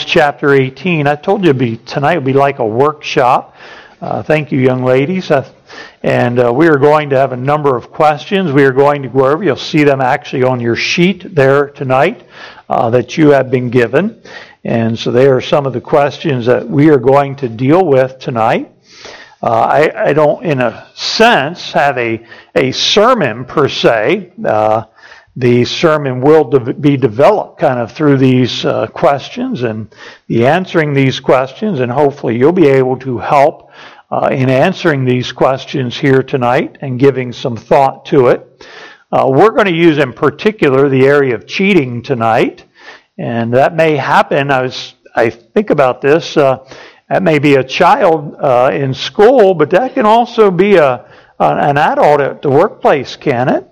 chapter 18. I told you tonight would be like a workshop. Thank you, young ladies. And we are going to have a number of questions. We are going to go over. You'll see them actually on your sheet there tonight that you have been given. And so they are some of the questions that we are going to deal with tonight. I don't, in a sense, have a sermon per se. The sermon will be developed kind of through these questions and the answering these questions, and hopefully you'll be able to help in answering these questions here tonight and giving some thought to it. We're going to use in particular the area of cheating tonight, and that may happen. I think about this. That may be a child in school, but that can also be an adult at the workplace, can it?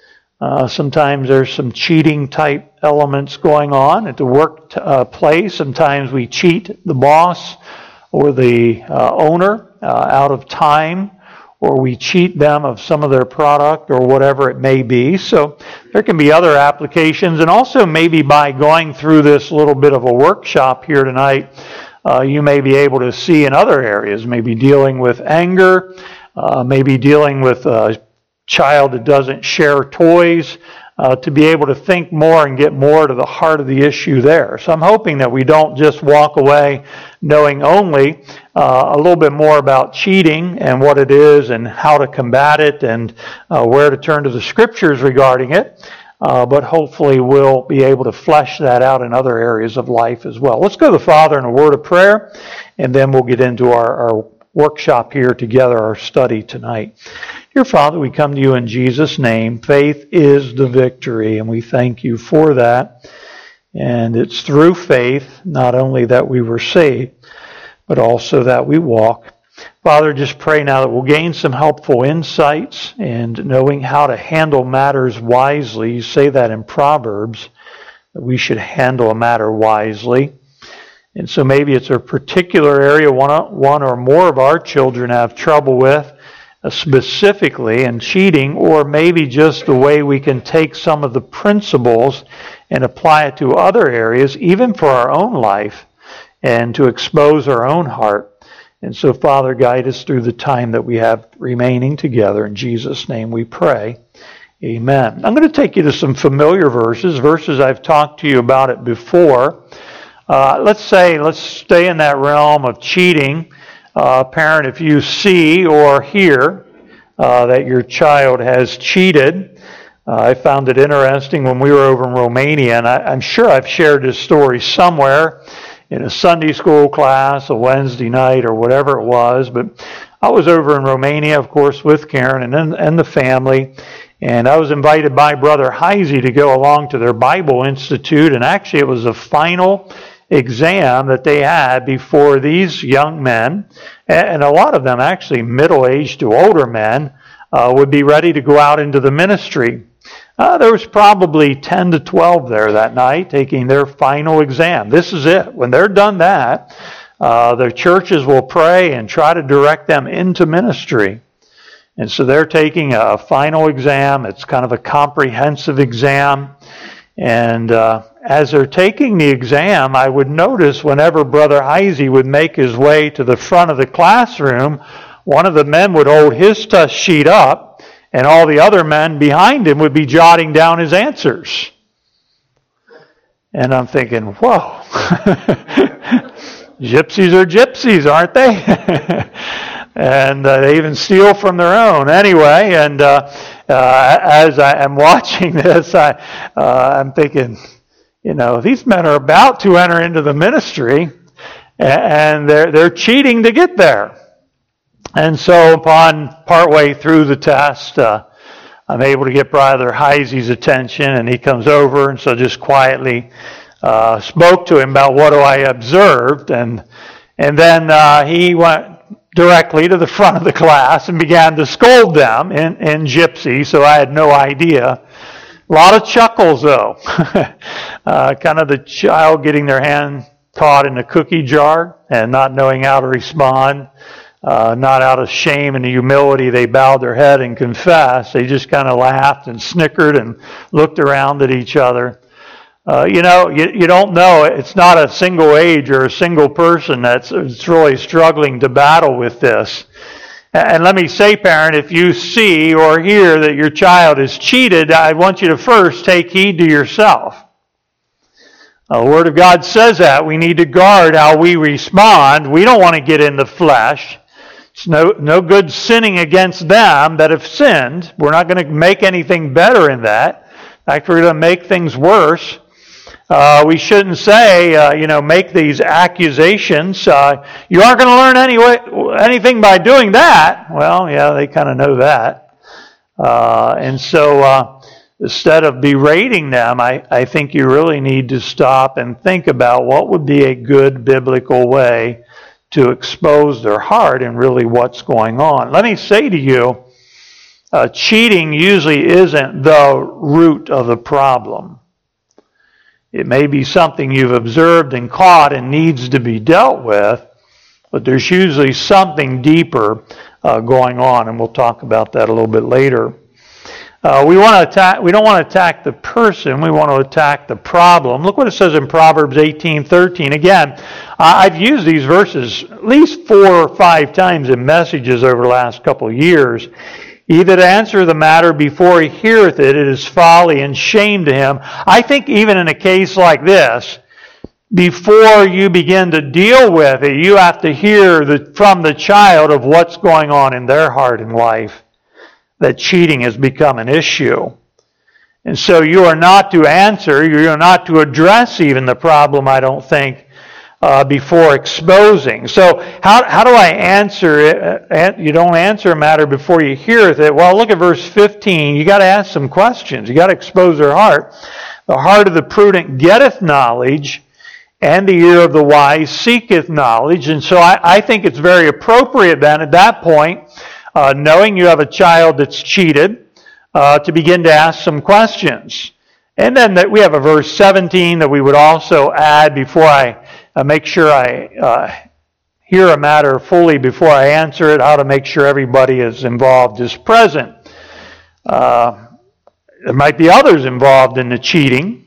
Sometimes there's some cheating type elements going on at the workplace. Sometimes we cheat the boss or the owner out of time, or we cheat them of some of their product or whatever it may be. So there can be other applications, and also maybe by going through this little bit of a workshop here tonight, you may be able to see in other areas, maybe dealing with anger, maybe dealing with child that doesn't share toys, to be able to think more and get more to the heart of the issue there. So I'm hoping that we don't just walk away knowing only a little bit more about cheating and what it is and how to combat it and where to turn to the scriptures regarding it, but hopefully we'll be able to flesh that out in other areas of life as well. Let's go to the Father in a word of prayer, and then we'll get into our workshop here together, our study tonight. Dear Father, we come to you in Jesus' name. Faith is the victory, and we thank you for that. And it's through faith, not only that we were saved, but also that we walk. Father, just pray now that we'll gain some helpful insights and knowing how to handle matters wisely. You say that in Proverbs, that we should handle a matter wisely. And so maybe it's a particular area one or more of our children have trouble with, specifically in cheating, or maybe just the way we can take some of the principles and apply it to other areas, even for our own life, and to expose our own heart. And so, Father, guide us through the time that we have remaining together. In Jesus' name we pray. Amen. I'm going to take you to some familiar verses I've talked to you about it before. Let's stay in that realm of cheating. Parent, if you see or hear that your child has cheated, I found it interesting when we were over in Romania, and I'm sure I've shared this story somewhere in a Sunday school class, a Wednesday night, or whatever it was, but I was over in Romania, of course, with Karen and the family, and I was invited by Brother Heisey to go along to their Bible Institute, and actually it was a final exam that they had before these young men, and a lot of them actually middle-aged to older men, would be ready to go out into the ministry. There was probably 10 to 12 there that night taking their final exam. This is it. When they're done that, their churches will pray and try to direct them into ministry. And so they're taking a final exam. It's kind of a comprehensive exam. And as they're taking the exam, I would notice whenever Brother Heisey would make his way to the front of the classroom, one of the men would hold his test sheet up, and all the other men behind him would be jotting down his answers. And I'm thinking, whoa, gypsies are gypsies, aren't they? And they even steal from their own. Anyway, and as I am watching this, I'm thinking, these men are about to enter into the ministry, and they're cheating to get there. And so upon partway through the test, I'm able to get Brother Heisey's attention, and he comes over, and so just quietly spoke to him about what I observed, and then he went directly to the front of the class and began to scold them in Gypsy, so I had no idea. A lot of chuckles, though. Kind of the child getting their hand caught in a cookie jar and not knowing how to respond. Not out of shame and humility, they bowed their head and confessed. They just kind of laughed and snickered and looked around at each other. You don't know. It's not a single age or a single person that's really struggling to battle with this. And let me say, parent, if you see or hear that your child is cheated, I want you to first take heed to yourself. The Word of God says that. We need to guard how we respond. We don't want to get in the flesh. It's no good sinning against them that have sinned. We're not going to make anything better in that. In fact, we're going to make things worse. We shouldn't say, make these accusations. You aren't going to learn anything by doing that. Well, yeah, they kind of know that. And so instead of berating them, I think you really need to stop and think about what would be a good biblical way to expose their heart and really what's going on. Let me say to you, cheating usually isn't the root of the problem. It may be something you've observed and caught and needs to be dealt with, but there's usually something deeper going on, and we'll talk about that a little bit later. We don't want to attack the person. We want to attack the problem. Look what it says in Proverbs 18:13. Again, I've used these verses at least 4 or 5 times in messages over the last couple of years. He that answer the matter before he heareth it, it is folly and shame to him. I think even in a case like this, before you begin to deal with it, you have to hear from the child of what's going on in their heart and life, that cheating has become an issue. And so you are not to answer, you are not to address even the problem, I don't think, before exposing. So how do I answer it? You don't answer a matter before you heareth it. Well, look at verse 15. You got to ask some questions. You got to expose their heart. The heart of the prudent getteth knowledge, and the ear of the wise seeketh knowledge. And so I think it's very appropriate then at that point, knowing you have a child that's cheated, to begin to ask some questions. And then we have a verse 17 that we would also add before I make sure I hear a matter fully before I answer it, how to make sure everybody is involved is present. There might be others involved in the cheating.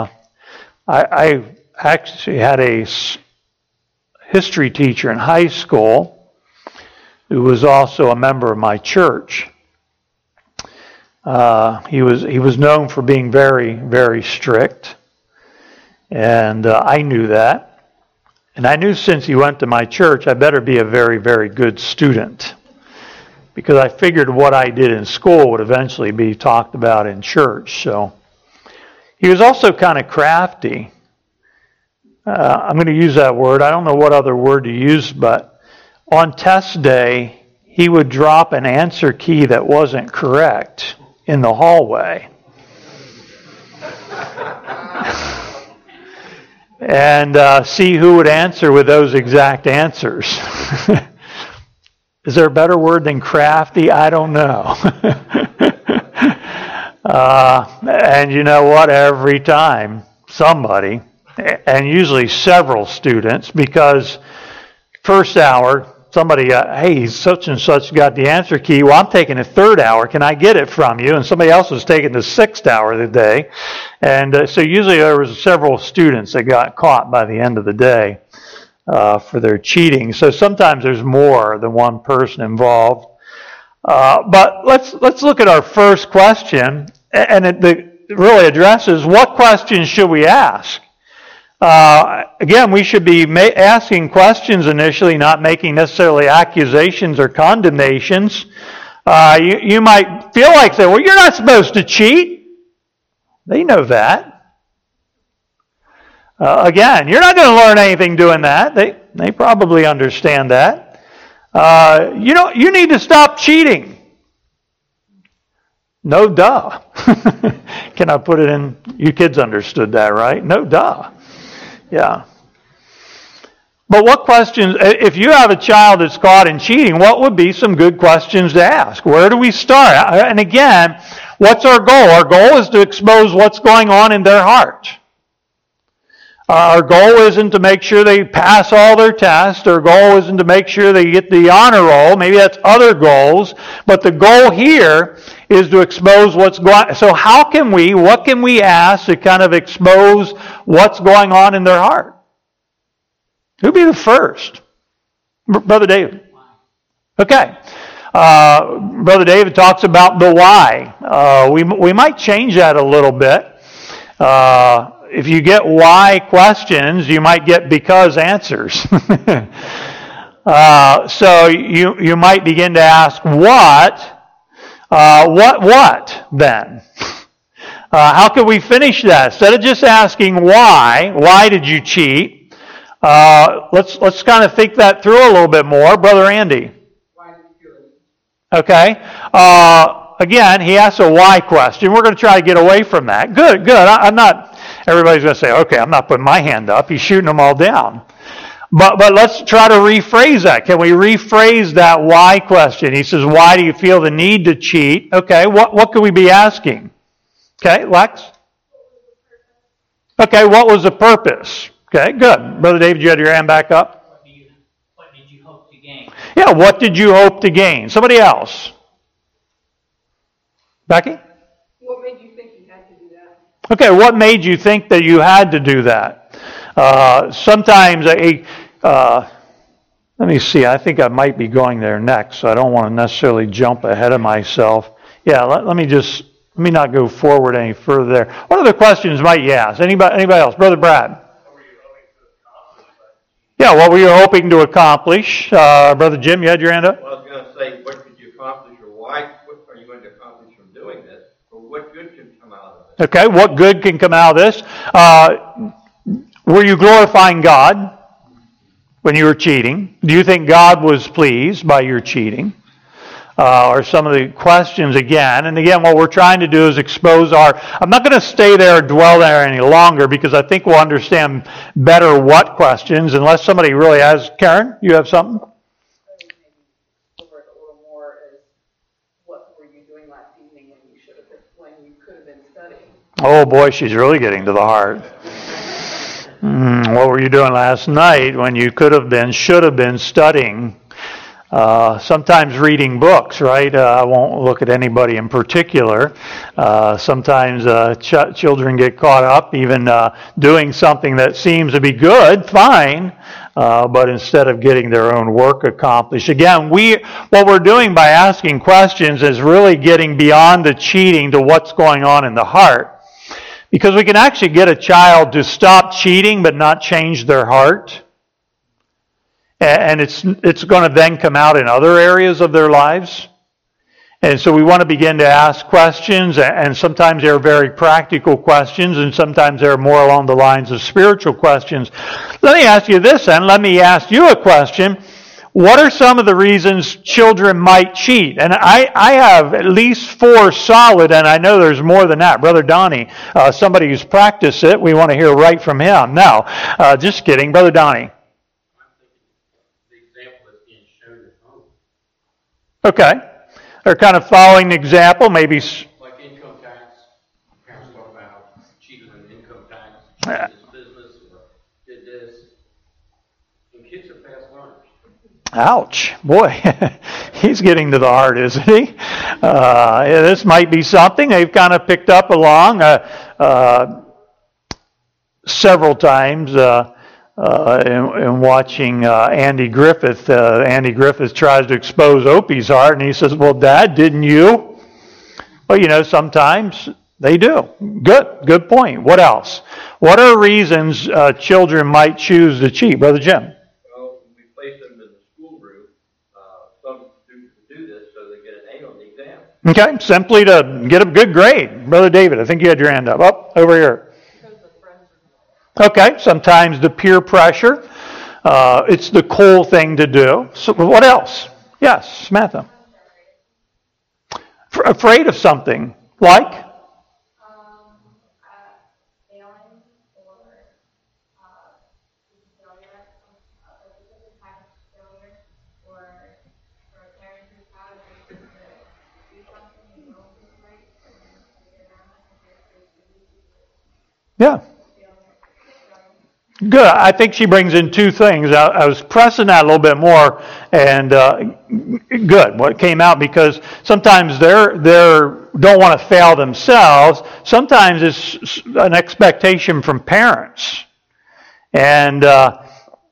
I actually had a history teacher in high school who was also a member of my church. He was known for being very, very strict, and I knew that. And I knew since he went to my church, I better be a very, very good student, because I figured what I did in school would eventually be talked about in church. So he was also kind of crafty. I'm going to use that word. I don't know what other word to use, but on test day, he would drop an answer key that wasn't correct in the hallway. And see who would answer with those exact answers. Is there a better word than crafty? I don't know. And you know what? Every time somebody, and usually several students, because first hour, somebody, hey, such and such got the answer key. Well, I'm taking the third hour. Can I get it from you? And somebody else was taking the 6th hour of the day. And so usually there was several students that got caught by the end of the day for their cheating. So sometimes there's more than one person involved. But let's look at our first question. And it really addresses, what questions should we ask? Again, we should be asking questions initially, not making necessarily accusations or condemnations. You might feel like saying, well, you're not supposed to cheat. They know that. Again, you're not going to learn anything doing that. They probably understand that. You need to stop cheating. No duh. Can I put it in? You kids understood that, right? No duh. Yeah. But what questions, if you have a child that's caught in cheating, what would be some good questions to ask? Where do we start? And again, what's our goal? Our goal is to expose what's going on in their heart. Our goal isn't to make sure they pass all their tests. Our goal isn't to make sure they get the honor roll. Maybe that's other goals. But the goal here is to expose what's going on. So what can we ask to kind of expose what's going on in their heart? Who'd be the first? Brother David. Okay. Brother David talks about the why. We might change that a little bit. If you get why questions, you might get because answers. So you might begin to ask what then? How can we finish that? Instead of just asking why did you cheat? Let's kind of think that through a little bit more. Brother Andy. Why did you do it? Okay. Again, he asks a why question. We're going to try to get away from that. Good. I'm not, everybody's going to say, okay, I'm not putting my hand up. He's shooting them all down. But let's try to rephrase that. Can we rephrase that why question? He says, why do you feel the need to cheat? Okay, what could we be asking? Okay, Lex? Okay, what was the purpose? Okay, good. Brother David, you had your hand back up? What did you hope to gain? Yeah, what did you hope to gain? Somebody else? Becky? What made you think you had to do that? Okay, what made you think that you had to do that? Sometimes let me see, I think I might be going there next, so I don't want to necessarily jump ahead of myself. Yeah, let me not go forward any further there. What other questions might you ask? Anybody else? Brother Brad? Yeah, what were you hoping to accomplish? Brother Jim, you had your hand up? Well, I was going to say, what did you accomplish, or what are you going to accomplish from doing this, or what good can come out of it? Okay, what good can come out of this? Were you glorifying God when you were cheating? Do you think God was pleased by your cheating? Or some of the questions again. And again, what we're trying to do is expose I'm not going to stay there or dwell there any longer because I think we'll understand better what questions, unless somebody really has. Karen, you have something? Over it a little more is what were you doing last evening when you could have been studying? Oh boy, she's really getting to the heart. What were you doing last night when you should have been studying? Sometimes reading books, right? I won't look at anybody in particular. Sometimes children get caught up even doing something that seems to be good, fine, but instead of getting their own work accomplished. Again, what we're doing by asking questions is really getting beyond the cheating to what's going on in the heart. Because we can actually get a child to stop cheating but not change their heart. And it's going to then come out in other areas of their lives. And so we want to begin to ask questions, and sometimes they're very practical questions, and sometimes they're more along the lines of spiritual questions. Let me ask you this then. Let me ask you a question. What are some of the reasons children might cheat? And I have at least 4 solid, and I know there's more than that. Brother Donnie, somebody who's practiced it, we want to hear right from him. Now, just kidding. Brother Donnie. Okay. They're kind of following the example, maybe. Like income tax. Parents talk about cheating on income tax, did this business, or did this. And kids are fast learners. Ouch. Boy, he's getting to the heart, isn't he? This might be something they've kind of picked up along several times. In watching Andy Griffith. Andy Griffith tries to expose Opie's heart, and he says, well, Dad, didn't you? Well, sometimes they do. Good point. What else? What are reasons children might choose to cheat? Brother Jim? Well, we place them in the school room. Some students do this so they get an A on the exam. Okay, simply to get a good grade. Brother David, I think you had your hand up. Over here. Okay, sometimes the peer pressure. It's the cool thing to do. So what else? Yes, Samantha. Afraid of something. Like? Failing or parents who proud of to do something and don't do right and Yeah. Good. I think she brings in two things. I was pressing that a little bit more, and good. What came out, because sometimes they don't want to fail themselves. Sometimes it's an expectation from parents. And before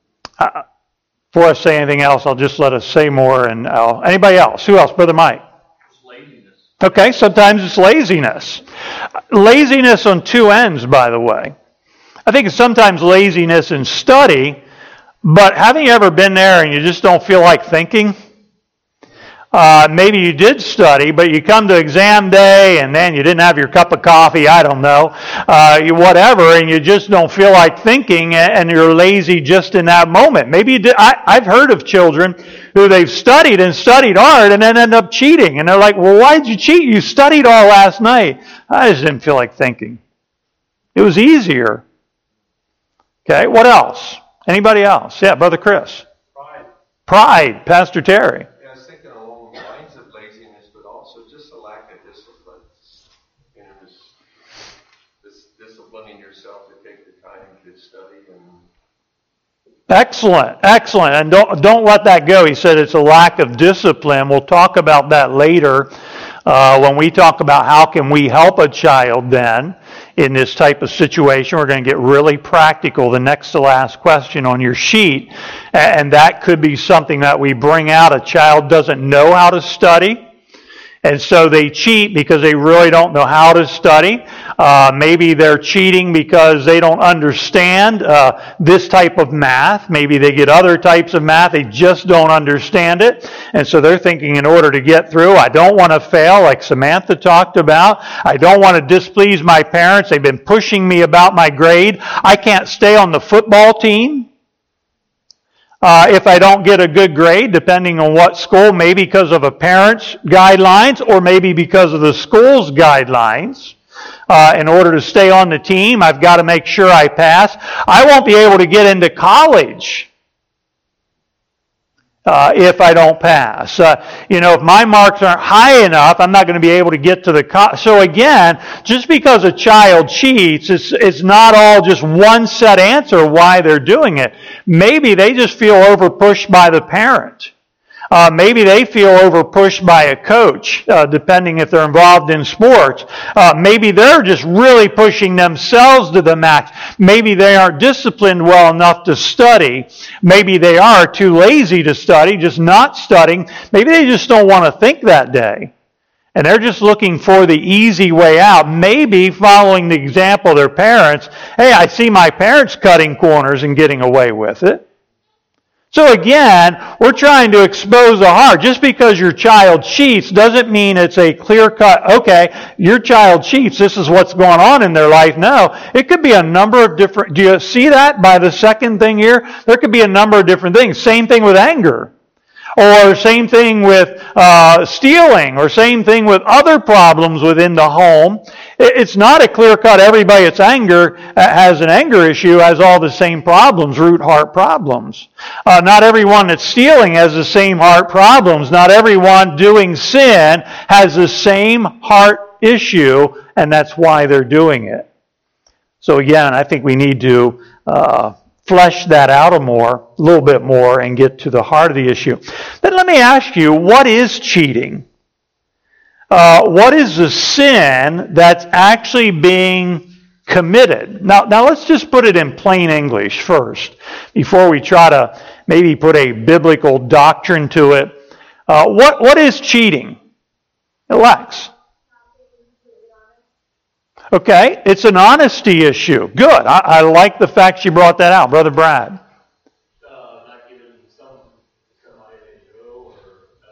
I say anything else, I'll just let us say more. And anybody else? Who else? Brother Mike. It's laziness. Okay. Sometimes it's laziness. Laziness on two ends, by the way. I think it's sometimes laziness in study, but haven't you ever been there and you just don't feel like thinking? Maybe you did study, but you come to exam day and then you didn't have your cup of coffee, I don't know, whatever, and you just don't feel like thinking, and you're lazy just in that moment. Maybe you did. I've heard of children who they've studied and studied hard and then end up cheating. And they're like, well, why did you cheat? You studied all last night. I just didn't feel like thinking. It was easier. Okay, what else? Anybody else? Yeah, Brother Chris. Pride. Pastor Terry. Yeah, I was thinking along the lines of laziness, but also just a lack of discipline. You know, this disciplining yourself to take the time to study and. Excellent, excellent. And don't let that go. He said it's a lack of discipline. We'll talk about that later when we talk about how can we help a child then in this type of situation. We're going to get really practical. The next to last question on your sheet, and that could be something that we bring out. A child doesn't know how to study, and so they cheat because they really don't know how to study. Maybe they're cheating because they don't understand this type of math. Maybe they get other types of math. They just don't understand it. And so they're thinking, in order to get through, I don't want to fail, like Samantha talked about. I don't want to displease my parents. They've been pushing me about my grade. I can't stay on the football team if I don't get a good grade, depending on what school, maybe because of a parent's guidelines or maybe because of the school's guidelines. In order to stay on the team, I've got to make sure I pass. I won't be able to get into college if I don't pass. If my marks aren't high enough, I'm not going to be able to get to the college. So again, just because a child cheats, it's not all just one set answer why they're doing it. Maybe they just feel overpushed by the parent. Maybe they feel overpushed by a coach, depending if they're involved in sports. Maybe they're just really pushing themselves to the max. Maybe they aren't disciplined well enough to study. Maybe they are too lazy to study, just not studying. Maybe they just don't want to think that day. And they're just looking for the easy way out. Maybe following the example of their parents. Hey, I see my parents cutting corners and getting away with it. So again, we're trying to expose the heart. Just because your child cheats doesn't mean it's a clear-cut, okay, your child cheats, this is what's going on in their life. No, it could be a number of different, do you see that by the second thing here? There could be a number of different things. Same thing with anger. Or same thing with stealing, or same thing with other problems within the home. It's not a clear-cut, everybody that's has an anger issue has all the same problems, root heart problems. Not everyone that's stealing has the same heart problems. Not everyone doing sin has the same heart issue, and that's why they're doing it. So again, I think we need to flesh that out a little bit more, and get to the heart of the issue. Then let me ask you, what is cheating? What is the sin that's actually being committed? Now let's just put it in plain English first, before we try to maybe put a biblical doctrine to it. What is cheating? Lex? Okay, it's an honesty issue. Good. I like the fact you brought that out. Brother Brad. Not giving somebody they know, or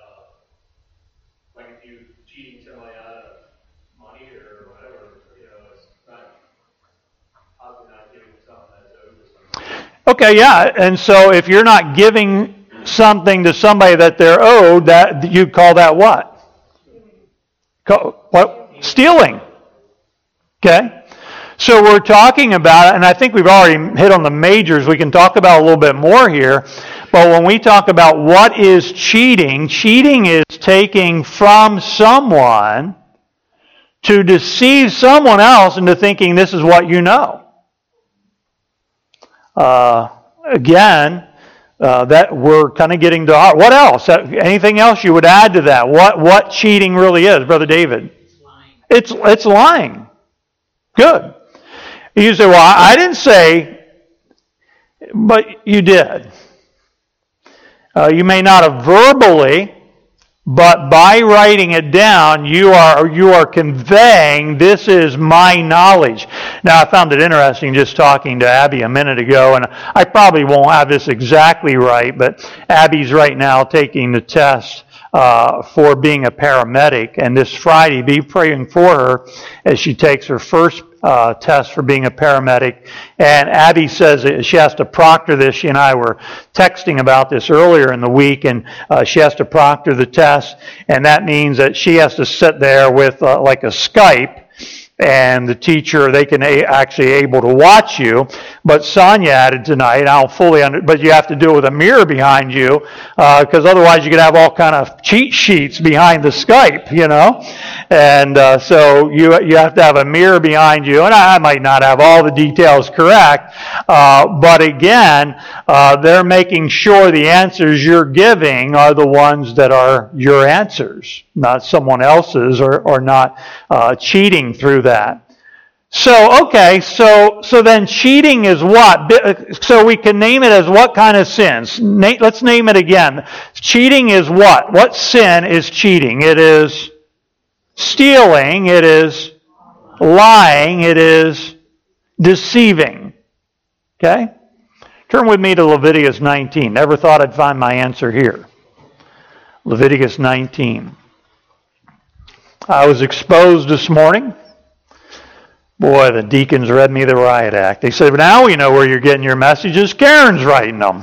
like if you cheating somebody out of money or whatever, it's not obviously not giving something that's owed to somebody. Okay, yeah, and so if you're not giving something to somebody that they're owed, that you'd call that what? What? Stealing. Okay? So we're talking about it, and I think we've already hit on the majors. We can talk about a little bit more here. But when we talk about what is cheating, cheating is taking from someone to deceive someone else into thinking this is what you know. Again, that we're kind of getting to what else? Anything else you would add to that? What cheating really is, Brother David? It's lying. It's lying. Good. You say, well, I didn't say, but you did. You may not have verbally, but by writing it down, you are conveying, this is my knowledge. Now, I found it interesting just talking to Abby a minute ago, and I probably won't have this exactly right, but Abby's right now taking the test for being a paramedic, and this Friday, be praying for her as she takes her first test for being a paramedic. And Abby says that she has to proctor this. She and I were texting about this earlier in the week, and she has to proctor the test, and that means that she has to sit there with like a Skype, and the teacher, they can actually able to watch you. But Sonia added tonight, I don't fully but you have to do it with a mirror behind you, because otherwise you could have all kind of cheat sheets behind the Skype, you know. And so you have to have a mirror behind you, and I might not have all the details correct, but again, they're making sure the answers you're giving are the ones that are your answers, not someone else's, or not cheating through that. So, okay, so then cheating is what? So we can name it as what kind of sins? Let's name it again. Cheating is what? What sin is cheating? It is stealing, it is lying, it is deceiving. Okay? Turn with me to Leviticus 19. Never thought I'd find my answer here. Leviticus 19. I was exposed this morning. Boy, the deacons read me the riot act. They said, now we know where you're getting your messages. Karen's writing them.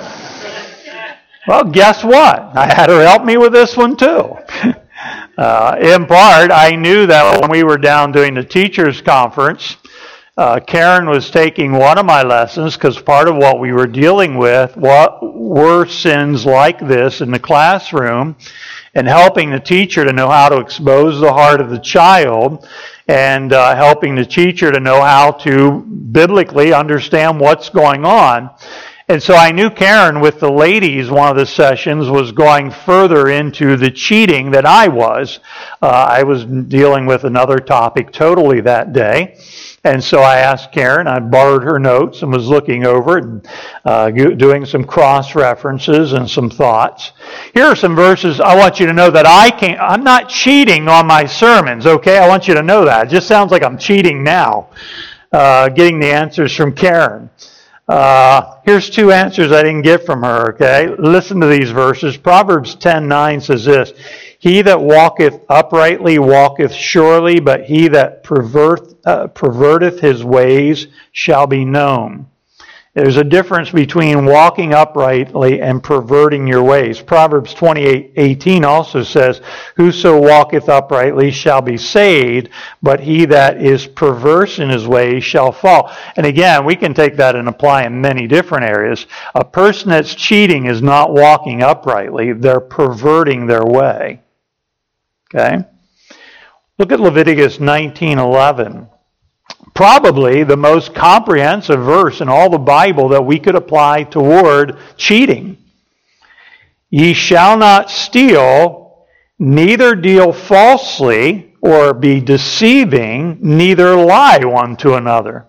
Well, guess what? I had her help me with this one too. In part, I knew that when we were down doing the teachers' conference, Karen was taking one of my lessons, because part of what we were dealing with were sins like this in the classroom, and helping the teacher to know how to expose the heart of the child, and helping the teacher to know how to biblically understand what's going on. And so I knew Karen, with the ladies, one of the sessions was going further into the cheating than I was. I was dealing with another topic totally that day. And so I asked Karen, I borrowed her notes and was looking over it and doing some cross-references and some thoughts. Here are some verses I want you to know that I'm not cheating on my sermons, okay? I want you to know that. It just sounds like I'm cheating now, getting the answers from Karen. Here's two answers I didn't get from her, okay? Listen to these verses. Proverbs 10:9 says this, he that walketh uprightly walketh surely, but he that perverteth his ways shall be known. There's a difference between walking uprightly and perverting your ways. Proverbs 28:18 also says, whoso walketh uprightly shall be saved, but he that is perverse in his ways shall fall. And again, we can take that and apply in many different areas. A person that's cheating is not walking uprightly. They're perverting their way. Okay? Look at Leviticus 19:11. Probably the most comprehensive verse in all the Bible that we could apply toward cheating. Ye shall not steal, neither deal falsely, or be deceiving, neither lie one to another.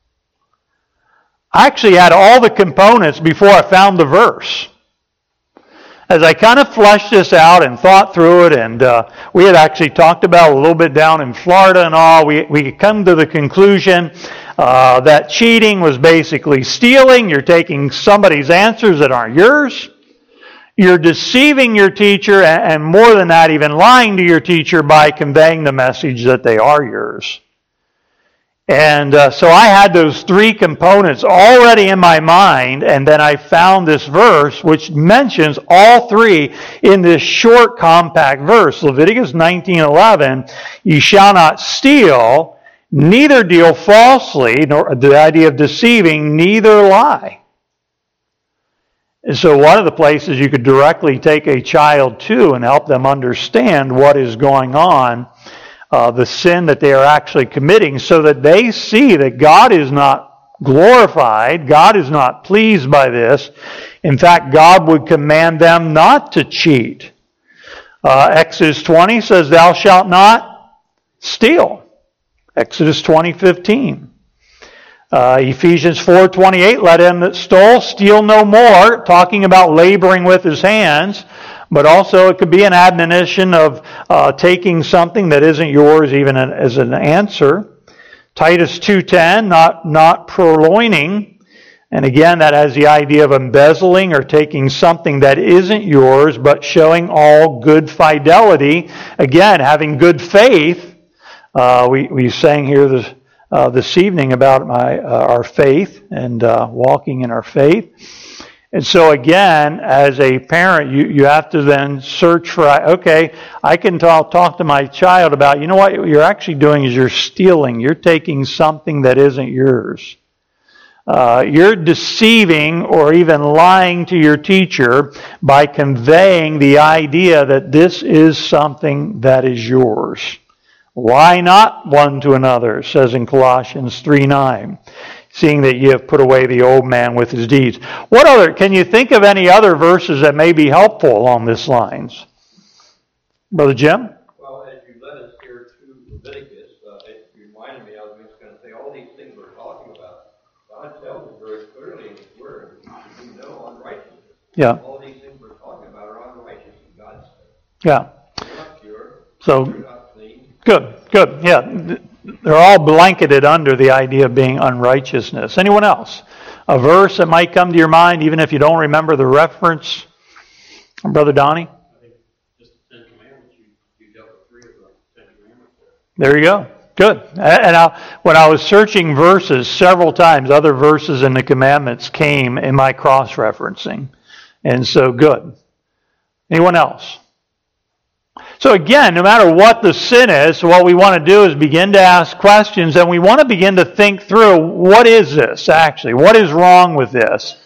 I actually had all the components before I found the verse. As I kind of fleshed this out and thought through it, and we had actually talked about a little bit down in Florida and all, we come to the conclusion that cheating was basically stealing. You're taking somebody's answers that aren't yours. You're deceiving your teacher, and more than that, even lying to your teacher by conveying the message that they are yours. And so I had those three components already in my mind, and then I found this verse which mentions all three in this short, compact verse. Leviticus 19:11, ye shall not steal, neither deal falsely, nor the idea of deceiving, neither lie. And so one of the places you could directly take a child to and help them understand what is going on, the sin that they are actually committing, so that they see that God is not glorified. God is not pleased by this. In fact, God would command them not to cheat. Exodus 20 says, "Thou shalt not steal." Exodus 20:15. Ephesians 4:28, "Let him that stole steal no more," talking about laboring with his hands. But also it could be an admonition of taking something that isn't yours even as an answer. Titus 2:10, not purloining. And again, that has the idea of embezzling or taking something that isn't yours, but showing all good fidelity. Again, having good faith. We sang here this evening about our faith and walking in our faith. And so again, as a parent, you have to then search for, okay, I can talk to my child about, you know what you're actually doing is you're stealing. You're taking something that isn't yours. You're deceiving or even lying to your teacher by conveying the idea that this is something that is yours. Lie not one to another, it says in Colossians 3:9. Seeing that you have put away the old man with his deeds. Can you think of any other verses that may be helpful along these lines? Brother Jim? Well, as you led us here to Leviticus, it reminded me, I was just going to say, all these things we're talking about, God tells us very clearly in His Word, we know unrighteousness. Yeah. All these things we're talking about are unrighteous in God's sight. Yeah. You're not pure. So, You're not clean. Good. Yeah. They're all blanketed under the idea of being unrighteousness. Anyone else? A verse that might come to your mind, even if you don't remember the reference? Brother Donnie? I think just the Ten Commandments, you dealt with 3 of the Ten Commandments there. There you go. Good. And when I was searching verses several times, other verses in the commandments came in my cross-referencing. And so good. Anyone else? So again, no matter what the sin is, what we want to do is begin to ask questions, and we want to begin to think through, what is this actually? What is wrong with this?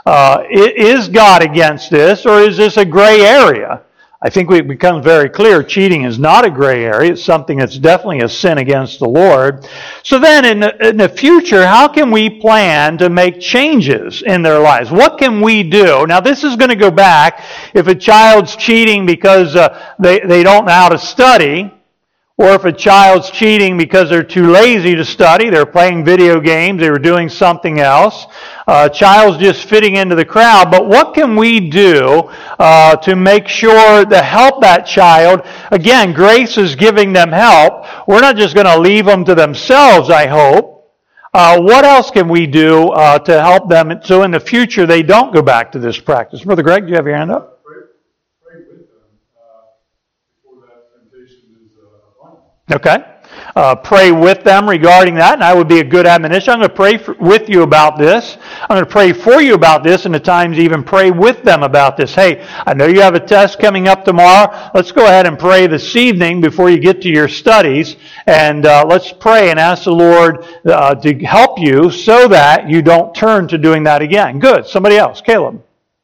Is God against this, or is this a gray area? I think it becomes very clear cheating is not a gray area. It's something that's definitely a sin against the Lord. So then in the future, how can we plan to make changes in their lives? What can we do? Now this is going to go back if a child's cheating because they don't know how to study, or if a child's cheating because they're too lazy to study, they're playing video games, they were doing something else. A child's just fitting into the crowd. But what can we do to make sure to help that child? Again, grace is giving them help. We're not just going to leave them to themselves, I hope. What else can we do to help them so in the future they don't go back to this practice? Brother Greg, do you have your hand up? Pray with them before that temptation is upon them. Okay. Pray with them regarding that, and that would be a good admonition. I'm going to pray with you about this. I'm going to pray for you about this, and at times even pray with them about this. Hey, I know you have a test coming up tomorrow. Let's go ahead and pray this evening before you get to your studies, and let's pray and ask the Lord to help you so that you don't turn to doing that again. Good. Somebody else. Caleb.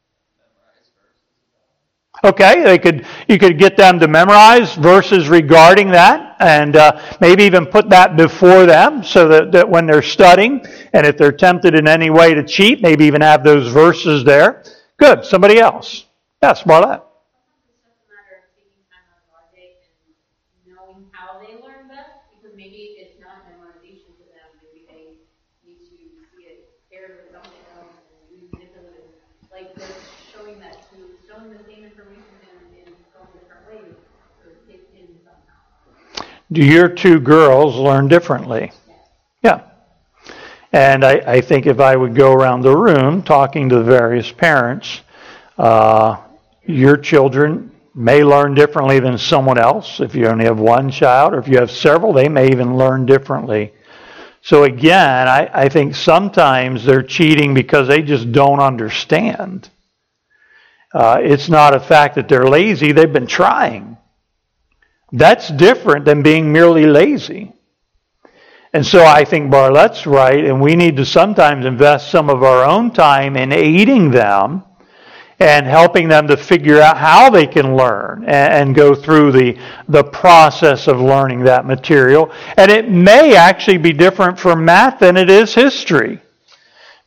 Okay, you could get them to memorize verses regarding that, and maybe even put that before them so that when they're studying, and if they're tempted in any way to cheat, maybe even have those verses there. Good. Somebody else. Yes, Marlette. It's just a matter of taking time out of our day and knowing how they learn best, because maybe it's not memorization to them. Maybe they need to see it paired with something else and manipulative. Like just showing the same information in so many different ways so it gets in somehow. Do your 2 girls learn differently? Yeah. And I think if I would go around the room talking to the various parents, your children may learn differently than someone else. If you only have one child, or if you have several, they may even learn differently. So again, I think sometimes they're cheating because they just don't understand. It's not a fact that they're lazy. They've been trying. That's different than being merely lazy. And so I think Barlett's right, and we need to sometimes invest some of our own time in aiding them and helping them to figure out how they can learn and go through the process of learning that material. And it may actually be different for math than it is history.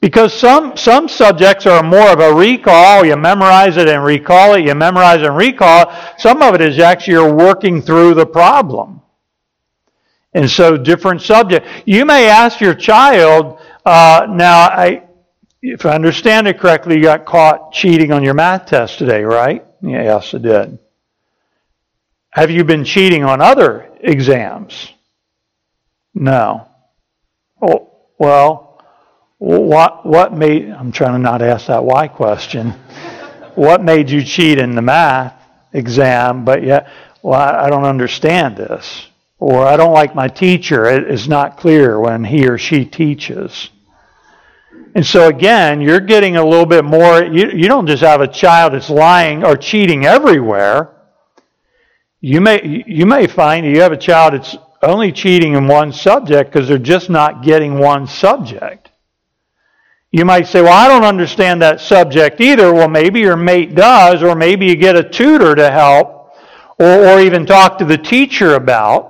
Because some subjects are more of a recall. You memorize it and recall it. You memorize it and recall it. Some of it is actually you're working through the problem. And so different subjects. You may ask your child, if I understand it correctly, you got caught cheating on your math test today, right? Yes, I did. Have you been cheating on other exams? No. Oh, well, what made, I'm trying to not ask that why question. What made you cheat in the math exam, but yet, I don't understand this. Or I don't like my teacher. It is not clear when he or she teaches. And so again, you're getting a little bit more, you don't just have a child that's lying or cheating everywhere. You may find you have a child that's only cheating in one subject because they're just not getting one subject. You might say, well, I don't understand that subject either. Well, maybe your mate does, or maybe you get a tutor to help, or even talk to the teacher about,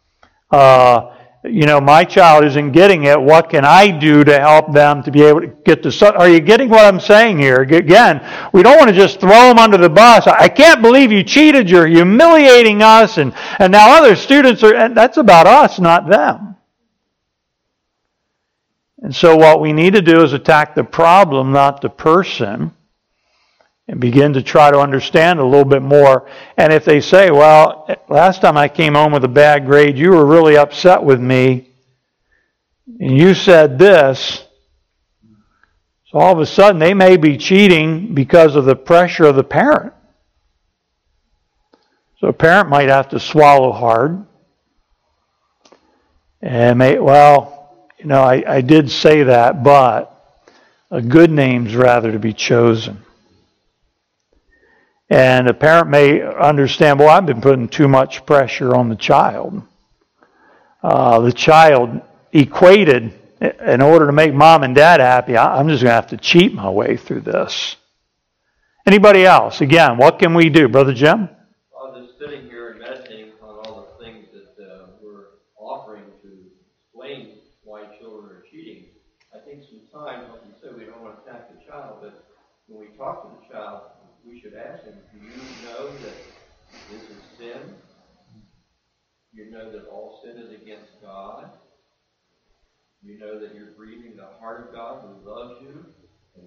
my child isn't getting it. What can I do to help them to be able to get the... Are you getting what I'm saying here? Again, we don't want to just throw them under the bus. I can't believe you cheated. You're humiliating us. And now other students are... And that's about us, not them. And so what we need to do is attack the problem, not the person, and begin to try to understand a little bit more. And if they say, well, last time I came home with a bad grade, you were really upset with me, and you said this, so all of a sudden they may be cheating because of the pressure of the parent. So a parent might have to swallow hard. And I did say that, but a good name's rather to be chosen. And a parent may understand, well, I've been putting too much pressure on the child. The child equated, in order to make mom and dad happy, I'm just going to have to cheat my way through this. Anybody else? Again, what can we do? Brother Jim? I was just sitting here and meditating on all the things that we're offering to explain why children are cheating. I think sometimes, like you said, we don't want to attack the child, but when we talk to the child, we should ask him, do you know that this is sin? You know that all sin is against God? You know that you're grieving the heart of God who loves you? And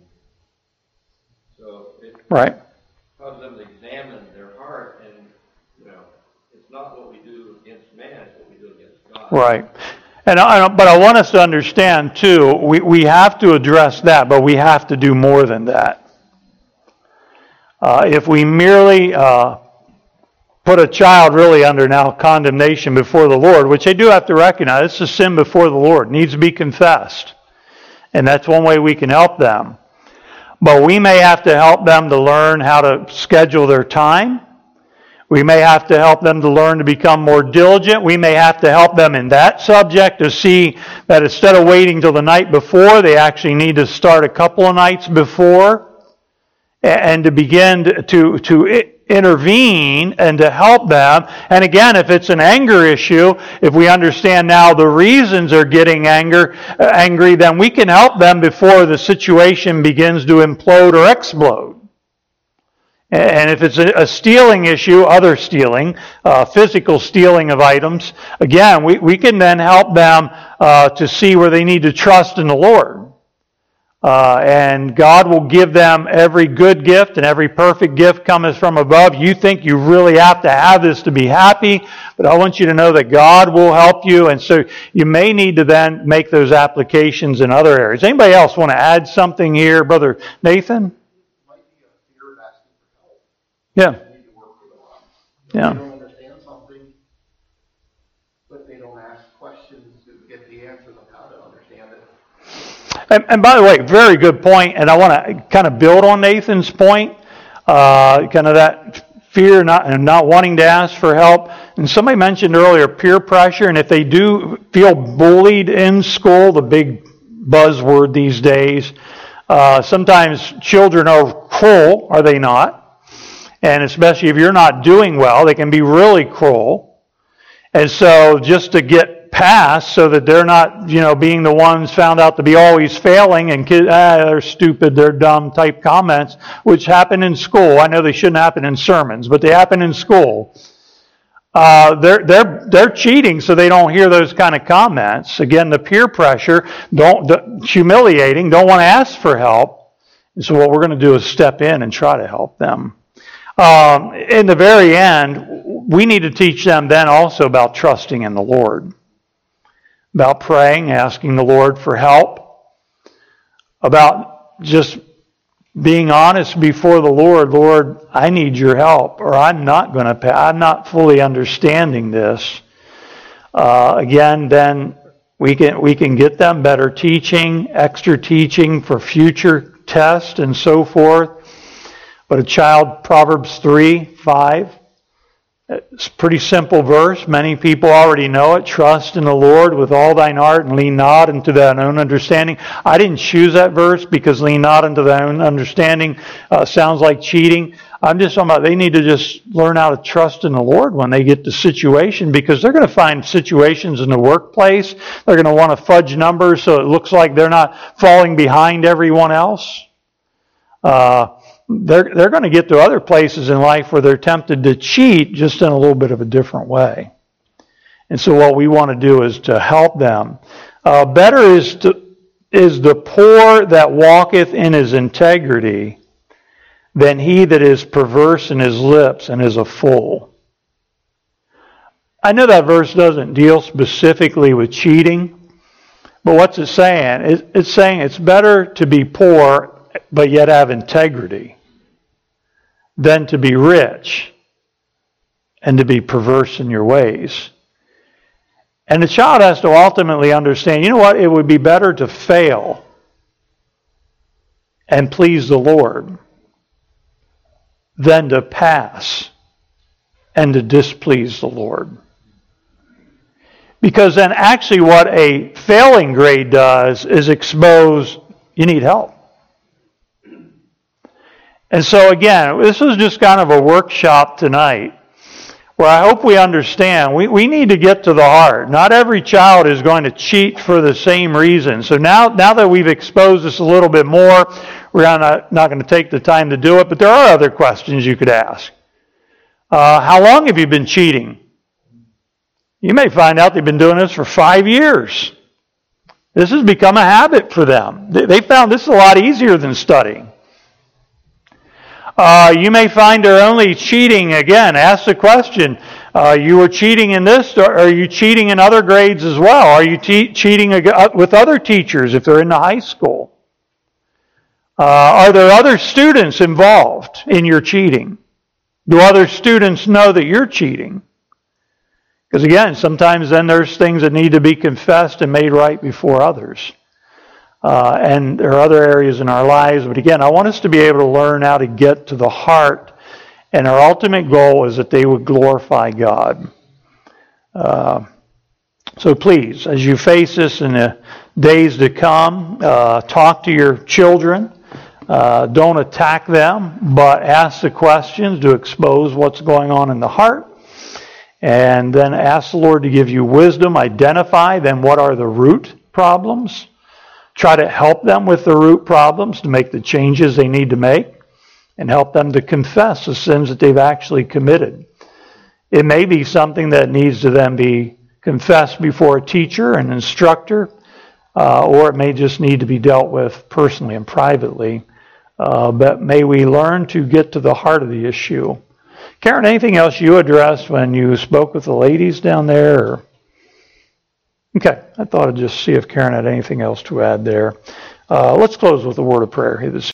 so it causes them to examine their heart, and it's not what we do against man, it's what we do against God. Right. But I want us to understand too, we have to address that, but we have to do more than that. If we merely put a child really under now condemnation before the Lord, which they do have to recognize, it's a sin before the Lord, it needs to be confessed. And that's one way we can help them. But we may have to help them to learn how to schedule their time. We may have to help them to learn to become more diligent. We may have to help them in that subject to see that instead of waiting till the night before, they actually need to start a couple of nights before, and to begin to intervene and to help them. And again, if it's an anger issue, if we understand now the reasons they're getting angry, then we can help them before the situation begins to implode or explode. And if it's a stealing issue, other stealing, physical stealing of items, again, we can then help them to see where they need to trust in the Lord. And God will give them every good gift, and every perfect gift cometh from above. You think you really have to have this to be happy, but I want you to know that God will help you, and so you may need to then make those applications in other areas. Anybody else want to add something here? Brother Nathan? Yeah. Yeah. They don't understand something, but they don't ask questions to get the answers on how to understand it. And by the way, very good point, and I want to kind of build on Nathan's point, kind of that fear and not wanting to ask for help. And somebody mentioned earlier peer pressure, and if they do feel bullied in school, the big buzzword these days, sometimes children are cruel, are they not? And especially if you're not doing well, they can be really cruel. And so just to get passed so that they're not, being the ones found out to be always failing and kids, they're stupid, they're dumb type comments, which happen in school. I know they shouldn't happen in sermons, but they happen in school. They're cheating so they don't hear those kind of comments. Again, the peer pressure, humiliating, don't want to ask for help. And so what we're going to do is step in and try to help them. In the very end, we need to teach them then also about trusting in the Lord, about praying, asking the Lord for help, about just being honest before the Lord. Lord, I need your help, or I'm not going to pay. I'm not fully understanding this. Again, then we can get them better teaching, extra teaching for future tests and so forth. But a child, Proverbs 3:5, it's a pretty simple verse. Many people already know it. Trust in the Lord with all thine heart and lean not into thine own understanding. I didn't choose that verse because lean not into thine own understanding sounds like cheating. I'm just talking about they need to just learn how to trust in the Lord when they get to situation, because they're going to find situations in the workplace. They're going to want to fudge numbers so it looks like they're not falling behind everyone else. They're going to get to other places in life where they're tempted to cheat just in a little bit of a different way. And so what we want to do is to help them. Better is the poor that walketh in his integrity than he that is perverse in his lips and is a fool. I know that verse doesn't deal specifically with cheating, but what's it saying? It's saying it's better to be poor but yet have integrity than to be rich and to be perverse in your ways. And the child has to ultimately understand, you know what, it would be better to fail and please the Lord than to pass and to displease the Lord. Because then actually what a failing grade does is expose you need help. And so again, this is just kind of a workshop tonight where I hope we understand we need to get to the heart. Not every child is going to cheat for the same reason. So now that we've exposed this a little bit more, we're not going to take the time to do it, but there are other questions you could ask. How long have you been cheating? You may find out they've been doing this for 5 years. This has become a habit for them. They found this is a lot easier than studying. You may find they're only cheating, again, ask the question, you were cheating in this, or are you cheating in other grades as well? Are you cheating with other teachers if they're in the high school? Are there other students involved in your cheating? Do other students know that you're cheating? Because again, sometimes then there's things that need to be confessed and made right before others. And there are other areas in our lives. But again, I want us to be able to learn how to get to the heart. And our ultimate goal is that they would glorify God. So please, as you face this in the days to come, talk to your children. Don't attack them, but ask the questions to expose what's going on in the heart. And then ask the Lord to give you wisdom. Identify then what are the root problems. Try to help them with the root problems to make the changes they need to make and help them to confess the sins that they've actually committed. It may be something that needs to then be confessed before a teacher, an instructor, or it may just need to be dealt with personally and privately. But may we learn to get to the heart of the issue. Karen, anything else you addressed when you spoke with the ladies down there? Or? Okay, I thought I'd just see if Karen had anything else to add there. Let's close with a word of prayer here this